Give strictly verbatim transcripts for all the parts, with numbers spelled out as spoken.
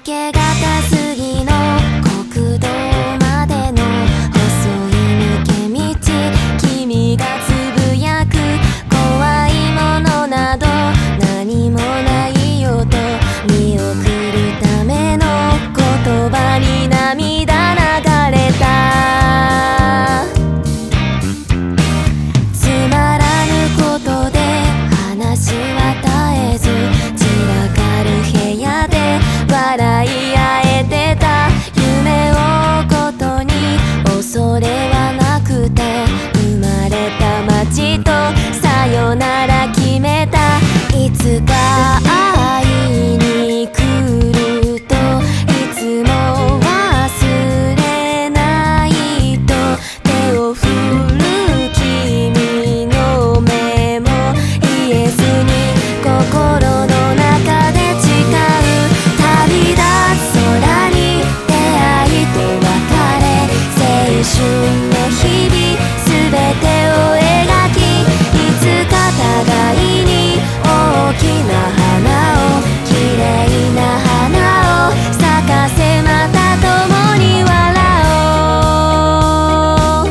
け方過ぎの国道までの細い抜け道、君がつぶやく怖いものなど何もないよと見送るための言葉に涙流れた。つまらぬことで話は絶えず散らかる部屋で笑い合えてた。夢をことに恐れはなくて生まれた街とさよなら決めた。いつか会いに来るといつも忘れないと手を振る君の目も言えずに心の中で誓う。旅立つ空に出会いと別れ、青春の日々すべてを描き、いつか互いに大きな花を綺麗な花を咲かせ、また共に笑おう。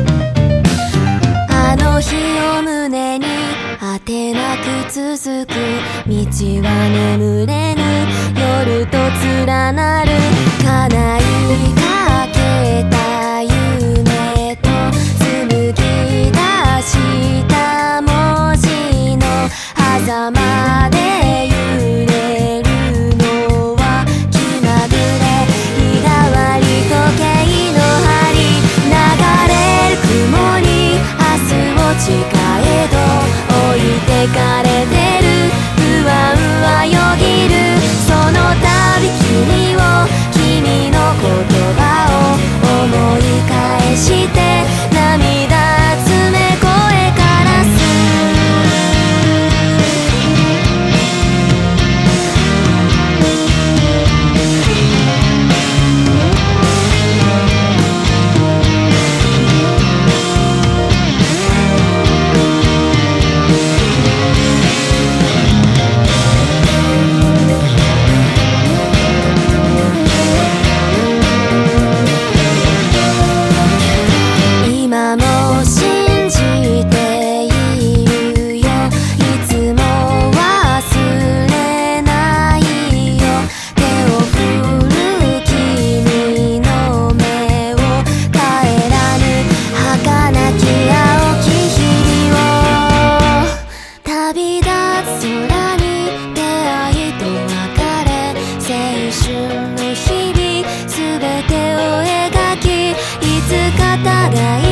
あの日を胸に果てなく続く道は眠れぬ夜と連なる。叶いかけた夢と紡ぎ出した文字の狭間で揺れるのは気まぐれ。日替わり時計の針流れる雲に明日を誓えど置いてかれてる不安はよぎる。その度君を君の言葉を思い返して涙詰め声からす。今も信じているよ、いつも忘れないよ。手を振る君の目を帰らぬ儚き青き日々を。旅立つ空に出会いと別れ、青春の日々すべてを描き、いつか互い